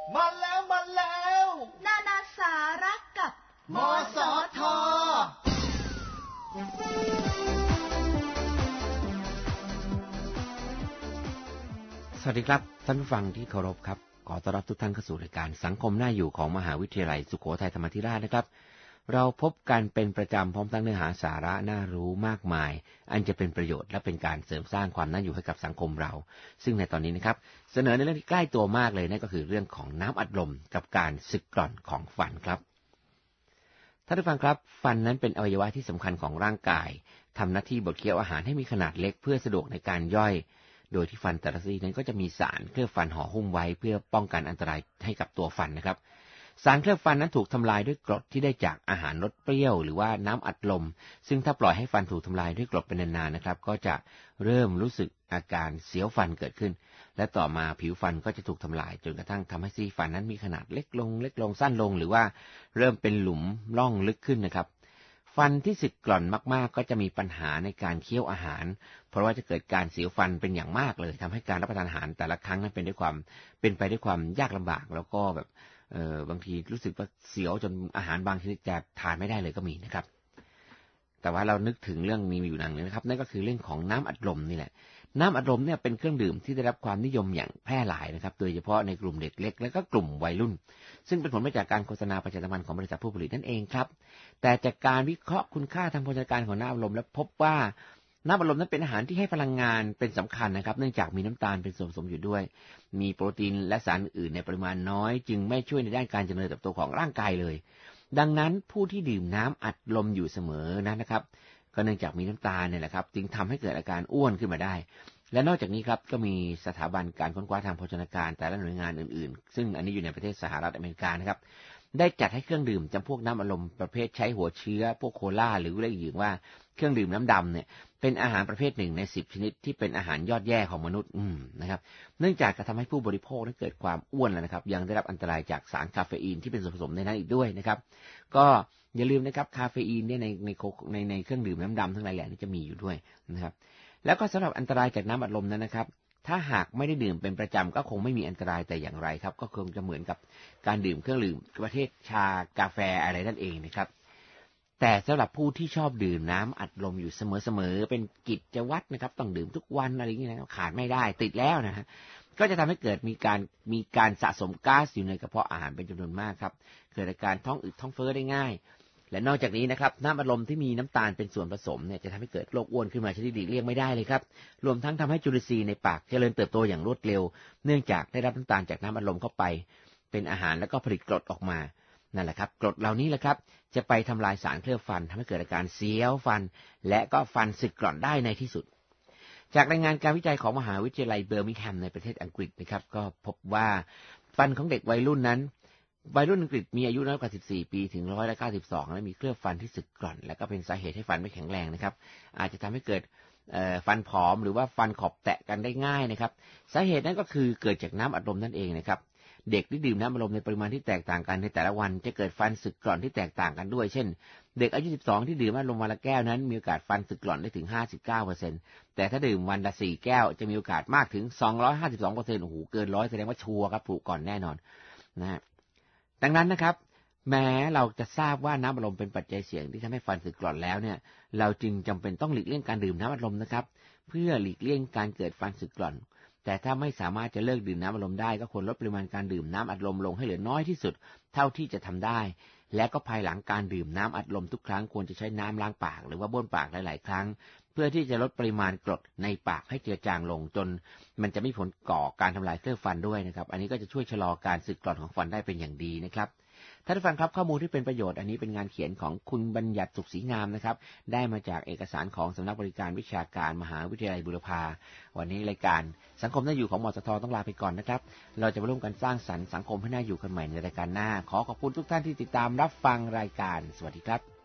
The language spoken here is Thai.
มาแล้วนานาสาระกับมสท. สวัสดีครับท่านผู้ฟังที่เคารพครับขอต้อนรับทุกท่านเข้าสู่รายการสังคมน่าอยู่ของมหาวิทยาลัยสุโขทัยธรรมาธิราชนะครับเราพบกันเป็นประจำพร้อมทั้งเนื้อหาสาระน่ารู้มากมายอันจะเป็นประโยชน์และเป็นการเสริมสร้างความน่าอยู่ให้กับสังคมเราซึ่งในตอนนี้นะครับเสนอในเรื่องที่ใกล้ตัวมากเลยนั่นก็คือเรื่องของน้ำอัดลมกับการสึกกร่อนของฟันครับท่านผู้ฟังครับฟันนั้นเป็นอวัยวะที่สำคัญของร่างกายทำหน้าที่บดเคี้ยวอาหารให้มีขนาดเล็กเพื่อสะดวกในการย่อยโดยที่ฟันแต่ละซี่นั้นก็จะมีสารเคลือบฟันห่อหุ้มไว้เพื่อป้องกันอันตรายให้กับตัวฟันนะครับสารเคลือบฟันนั้นถูกทำลายด้วยกรดที่ได้จากอาหารรสเปรี้ยวหรือว่าน้ำอัดลมซึ่งถ้าปล่อยให้ฟันถูกทำลายด้วยกรดเป็นนานๆนะครับก็จะเริ่มรู้สึกอาการเสียวฟันเกิดขึ้นและต่อมาผิวฟันก็จะถูกทำลายจนกระทั่งทำให้ซี่ฟันนั้นมีขนาดเล็กลงสั้นลงหรือว่าเริ่มเป็นหลุมร่องลึกขึ้นนะครับฟันที่สึกกร่อนมากๆก็จะมีปัญหาในการเคี้ยวอาหารเพราะว่าจะเกิดการเสียวฟันเป็นอย่างมากเลยทำให้การรับประทานอาหารแต่ละครั้งนั้นเป็นไปด้วยความยากลำบากแล้วก็แบบบางทีรู้สึกว่าเสียวจนอาหารบางชนิดจะทานไม่ได้เลยก็มีนะครับแต่ว่าเรานึกถึงเรื่องมีอยู่หนึ่งนะครับนั่นก็คือเรื่องของน้ำอัดลมนี่แหละน้ำอัดลมเนี่ยเป็นเครื่องดื่มที่ได้รับความนิยมอย่างแพร่หลายนะครับโดยเฉพาะในกลุ่มเด็กเล็กและก็กลุ่มวัยรุ่นซึ่งเป็นผลมาจากการโฆษณาประชาสัมพันธ์ของบริษัทผู้ผลิตนั่นเองครับแต่จากการวิเคราะห์คุณค่าทางโภชนาการของน้ำอัดลมแล้วพบว่าน้ำอัดลมนั้นเป็นอาหารที่ให้พลังงานเป็นสำคัญนะครับเนื่องจากมีน้ำตาลเป็นส่วนผสมอยู่ด้วยมีโปรตีนและสารอื่นในปริมาณน้อยจึงไม่ช่วยในด้านการเจริญเติบโตของร่างกายเลยดังนั้นผู้ที่ดื่มน้ำอัดลมอยู่เสมอนะครับก็เนื่องจากมีน้ำตาลเนี่ยแหละครับจึงทำให้เกิดอาการอ้วนขึ้นมาได้และนอกจากนี้ครับก็มีสถาบันการค้นคว้าทางโภชนาการแต่ละหน่วยงานอื่นๆซึ่งอันนี้อยู่ในประเทศสหรัฐอเมริกานะครับได้จัดให้เครื่องดื่มจำพวกน้ำอัดลมประเภทใช้หัวเชื้อพวกโคลาหรือเรียกอีกว่าเครื่องดื่มน้ำดำเนี่ยเป็นอาหารประเภทหนึ่งใน10ชนิดที่เป็นอาหารยอดแย่ของมนุษย์นะครับเนื่องจากจะทำให้ผู้บริโภคนั้นเกิดความอ้วนแล้วนะครับยังได้รับอันตรายจากสารคาเฟอีนที่เป็นส่วนผสมในนั้นอีกด้วยนะครับก็อย่าลืมนะครับคาเฟอีนเนี่ยในเครื่องดื่มน้ำดำทั้งหลายแหล่นี้จะมีอยู่ด้วยนะครับแล้วก็สำหรับอันตรายจากน้ำอัดลมนั้นนะครับถ้าหากไม่ได้ดื่มเป็นประจำก็คงไม่มีอันตรายแต่อย่างไรครับก็คงจะเหมือนกับการดื่มเครื่องดื่มประเภทชากาแฟอะไรนั่นเองนะครับแต่สำหรับผู้ที่ชอบดื่มน้ำอัดลมอยู่เสมอเป็นกิจวัตรนะครับต้องดื่มทุกวันอะไรอย่างนี้นะขาดไม่ได้ติดแล้วนะฮะก็จะทำให้เกิดมีการสะสมก๊าซอยู่ในกระเพาะอาหารเป็นจำนวนมากครับเกิดอาการท้องอืดท้องเฟ้อได้ง่ายและนอกจากนี้นะครับน้ำอัดลมที่มีน้ำตาลเป็นส่วนผสมเนี่ยจะทำให้เกิดโรคอ้วนขึ้นมาชนิดหลีกเลี่ยงไม่ได้เลยครับรวมทั้งทำให้จุลินทรีย์ในปากเจริญเติบโตอย่างรวดเร็วเนื่องจากได้รับน้ำตาลจากน้ำอัดลมเข้าไปเป็นอาหารแล้วก็ผลิตกรดออกมานั่นแหละครับกรดเหล่านี้แหละครับจะไปทำลายสารเคลือบฟันทำให้เกิดอาการเสียวฟันและก็ฟันสึกกร่อนได้ในที่สุดจากรายงานการวิจัยของมหาวิทยาลัยเบอร์มิงแฮมในประเทศอังกฤษนะครับก็พบว่าฟันของเด็กวัยรุ่นอังกฤษมีอายุน้อยกว่า14ปีถึง192และมีเคลือบฟันที่สึกกร่อนและก็เป็นสาเหตุให้ฟันไม่แข็งแรงนะครับอาจจะทำให้เกิดฟันผอมหรือว่าฟันขอบแตะกันได้ง่ายนะครับสาเหตุนั้นก็คือเกิดจากน้ำอัดลมนั่นเองนะครับเด็กที่ดื่มน้ำอัดลมในปริมาณที่แตกต่างกันในแต่ละวันจะเกิดฟันสึกกร่อนที่แตกต่างกันด้วยเช่นเด็กอายุ12ที่ดื่มน้ำอัดลมวันละแก้วนั้นมีโอกาสฟันสึกกร่อนได้ถึง 59% แต่ถ้าดื่มวันละ4แก้วจะมีโอกาสมากถึง 252% โอ้โหเกิน100แสดงว่าชัวร์ครับถูกก่อนแน่นอนนะดังนั้นนะครับแม้เราจะทราบว่าน้ำอัดลมเป็นปัจจัยเสี่ยงที่ทำให้ฟันสึกกร่อนแล้วเนี่ยเราจึงจำเป็นต้องหลีกเลี่ยงการดื่มน้ำอัดลมนะครับเพื่อหลีกเลี่ยงการเกิดฟันสึกกร่อนแต่ถ้าไม่สามารถจะเลิกดื่มน้ำอัดลมได้ก็ควรลดปริมาณการดื่มน้ำอัดลมลงให้เหลือน้อยที่สุดเท่าที่จะทำได้และก็ภายหลังการดื่มน้ำอัดลมทุกครั้งควรจะใช้น้ำล้างปากหรือว่าบ้วนปากหลายๆครั้งเพื่อที่จะลดปริมาณกรดในปากให้เจือจางลงจนมันจะไม่ผลก่อการทำลายเคลือบฟันด้วยนะครับอันนี้ก็จะช่วยชะลอการสึกกร่อนของฟันได้เป็นอย่างดีนะครับท่านผู้ฟังครับข้อมูลที่เป็นประโยชน์อันนี้เป็นงานเขียนของคุณบัญญัติสุขศรีงามนะครับได้มาจากเอกสารของสำนักบริการวิชาการมหาวิทยาลัยบูรพาวันนี้รายการสังคมน่าอยู่ของมสท.ต้องลาไปก่อนนะครับเราจะมาร่วมกันสร้างสรรค์สังคมให้น่าอยู่กันใหม่ในรายการหน้าขอขอบคุณทุกท่านที่ติดตามรับฟังรายการสวัสดีครับ